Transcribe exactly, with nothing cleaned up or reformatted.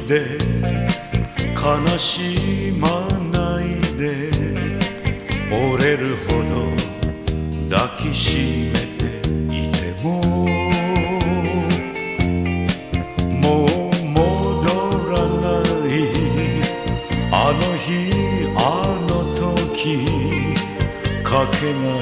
で悲しまないで折れるほど抱きしめていてももう戻らないあの日あの時かけが